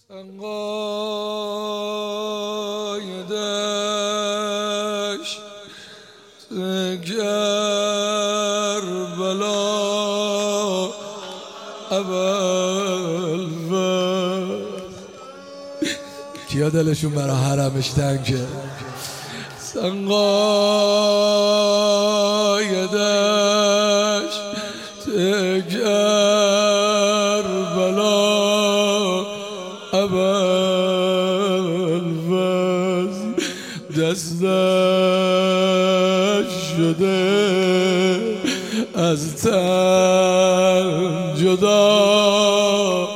سنگای دشت کربلا اول کیا دلشون برا حرمش تنگه؟ سنگای دشت کربلا اول دستش شده از تن جدا.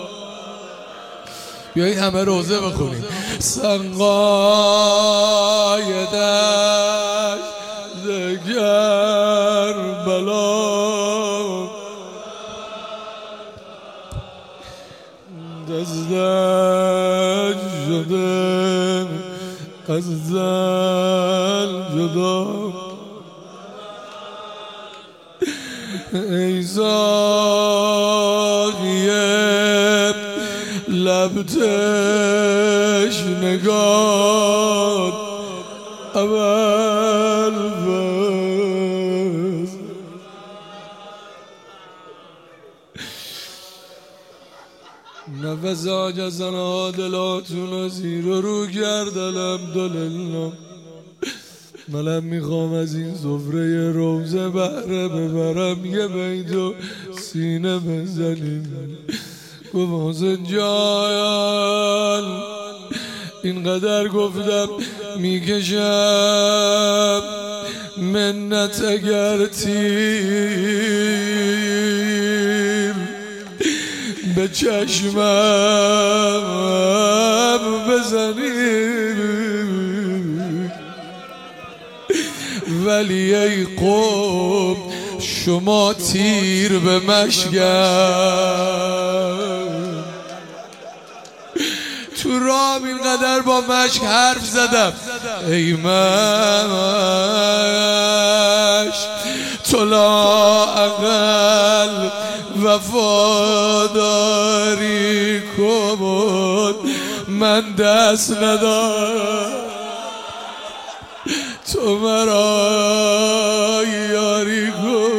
بیایید همه روزه بخونیم. سنگای دشت کربلا دستش شده از زن جدا. ای زاغیه لب تشنگان اول بز نفس آجزن آدلاتون زیر و رو کرد. الحمدلله منم میخوام از این سفره روزه بهره ببرم، یه بیت و سینه بزنیم. گفت حسین جان اینقدر گفتم میکشم منت اگر تیر به چشمم بزنیم، ولی ای قوم شما تیر به مشکم. تو راه اینقدر با مشک حرف زدم، ای مشک تو لااقل وفاداری کن، من دست ندارم تو مرا یاری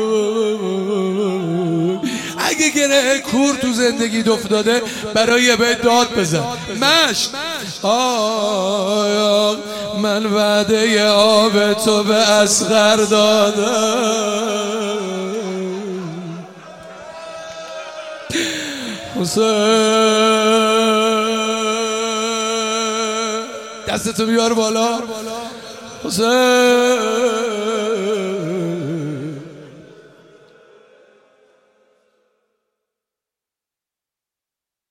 کن. اگه گره کور تو زندگی افتاده برای به داد بزن. مشک آیا من وعده آب تو به اصغر دادم. حسین دستتو بیار بالا. حسین